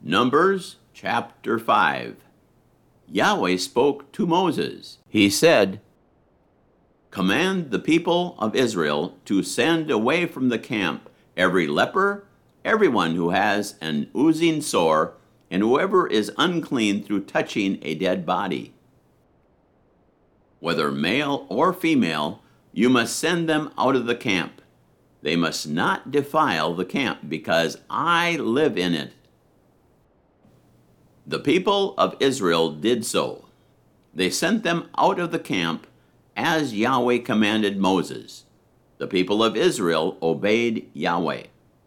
Numbers chapter 5. Yahweh spoke to Moses. He said, "Command the people of Israel to send away from the camp every leper, everyone who has an oozing sore, and whoever is unclean through touching a dead body. Whether male or female, you must send them out of the camp. They must not defile the camp, because I live in it." The people of Israel did so. They sent them out of the camp as Yahweh commanded Moses. The people of Israel obeyed Yahweh.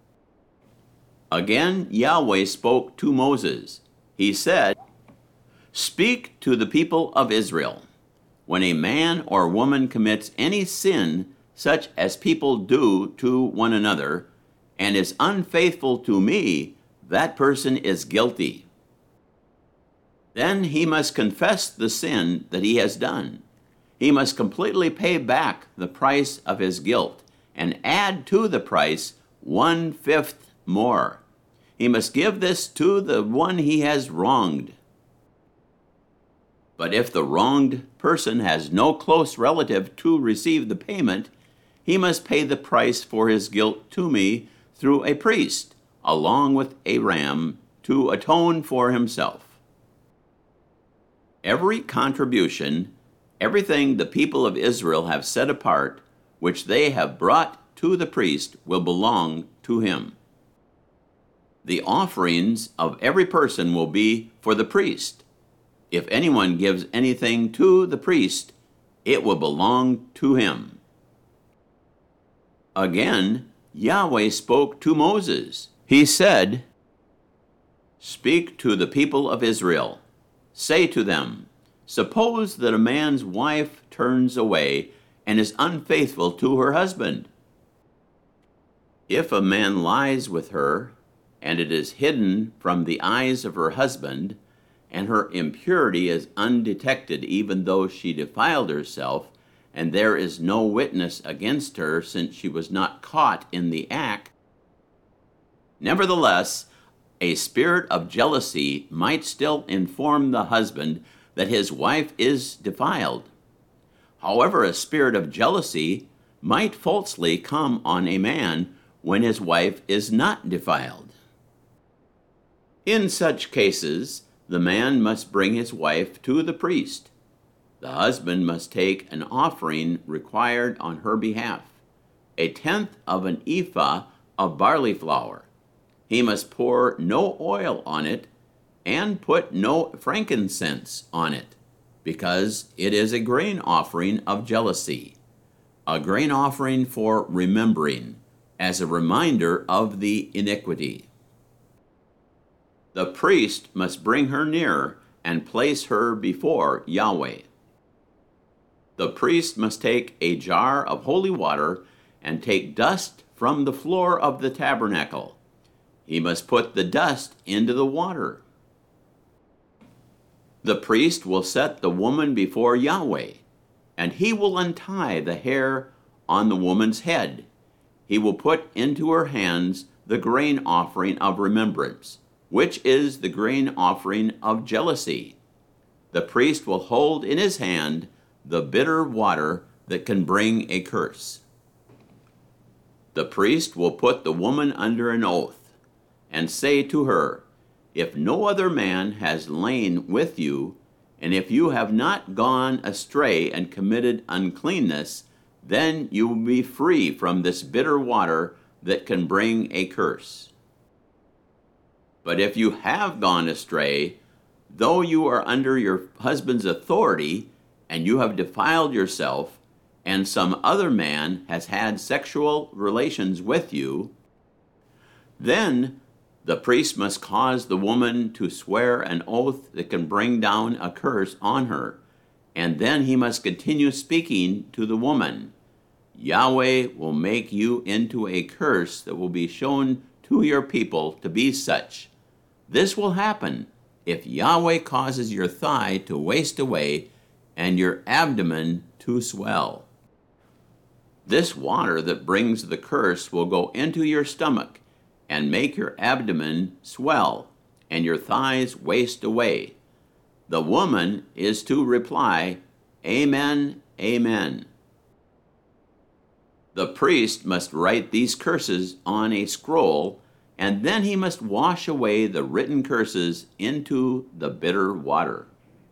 Again, Yahweh spoke to Moses. He said, "Speak to the people of Israel. When a man or woman commits any sin such as people do to one another, and is unfaithful to me, that person is guilty. Then he must confess the sin that he has done. He must completely pay back the price of his guilt and add to the price 1/5 more. He must give this to the one he has wronged. But if the wronged person has no close relative to receive the payment, he must pay the price for his guilt to me through a priest, along with a ram, to atone for himself. Every contribution, everything the people of Israel have set apart, which they have brought to the priest, will belong to him. The offerings of every person will be for the priest. If anyone gives anything to the priest, it will belong to him." Again, Yahweh spoke to Moses. He said, "Speak to the people of Israel. Say to them, suppose that a man's wife turns away and is unfaithful to her husband. If a man lies with her, and it is hidden from the eyes of her husband, and her impurity is undetected even though she defiled herself, and there is no witness against her since she was not caught in the act, nevertheless, a spirit of jealousy might still inform the husband that his wife is defiled. However, a spirit of jealousy might falsely come on a man when his wife is not defiled. In such cases, the man must bring his wife to the priest. The husband must take an offering required on her behalf, 1/10 of an ephah of barley flour. He must pour no oil on it and put no frankincense on it, because it is a grain offering of jealousy, a grain offering for remembering, as a reminder of the iniquity. The priest must bring her near and place her before Yahweh. The priest must take a jar of holy water and take dust from the floor of the tabernacle. He must put the dust into the water. The priest will set the woman before Yahweh, and he will untie the hair on the woman's head. He will put into her hands the grain offering of remembrance, which is the grain offering of jealousy. The priest will hold in his hand the bitter water that can bring a curse. The priest will put the woman under an oath and say to her, "If no other man has lain with you, and if you have not gone astray and committed uncleanness, then you will be free from this bitter water that can bring a curse. But if you have gone astray, though you are under your husband's authority, and you have defiled yourself, and some other man has had sexual relations with you, then the priest must cause the woman to swear an oath that can bring down a curse on her, and then he must continue speaking to the woman. Yahweh will make you into a curse that will be shown to your people to be such. This will happen if Yahweh causes your thigh to waste away and your abdomen to swell. This water that brings the curse will go into your stomach and make your abdomen swell, and your thighs waste away. The woman is to reply, Amen, Amen. The priest must write these curses on a scroll, and then he must wash away the written curses into the bitter water.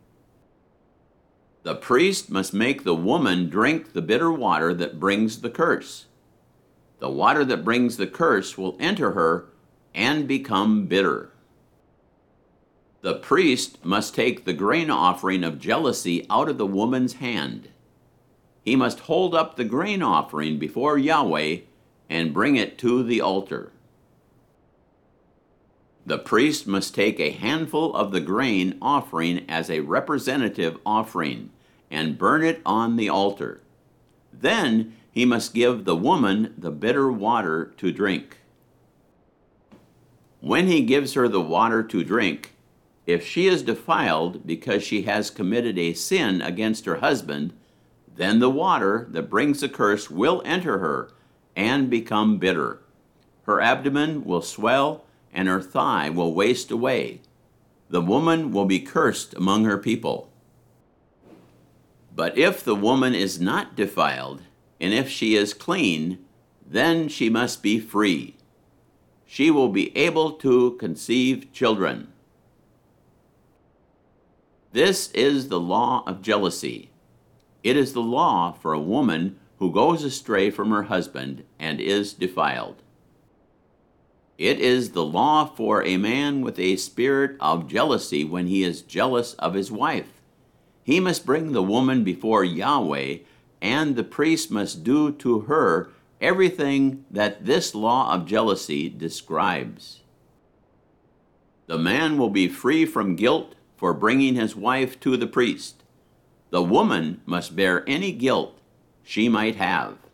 The priest must make the woman drink the bitter water that brings the curse. The water that brings the curse will enter her and become bitter. The priest must take the grain offering of jealousy out of the woman's hand. He must hold up the grain offering before Yahweh and bring it to the altar. The priest must take a handful of the grain offering as a representative offering and burn it on the altar. Then he must give the woman the bitter water to drink. When he gives her the water to drink, if she is defiled because she has committed a sin against her husband, then the water that brings the curse will enter her and become bitter. Her abdomen will swell and her thigh will waste away. The woman will be cursed among her people. But if the woman is not defiled, and if she is clean, then she must be free. She will be able to conceive children. This is the law of jealousy. It is the law for a woman who goes astray from her husband and is defiled. It is the law for a man with a spirit of jealousy when he is jealous of his wife. He must bring the woman before Yahweh, and the priest must do to her everything that this law of jealousy describes. The man will be free from guilt for bringing his wife to the priest. The woman must bear any guilt she might have.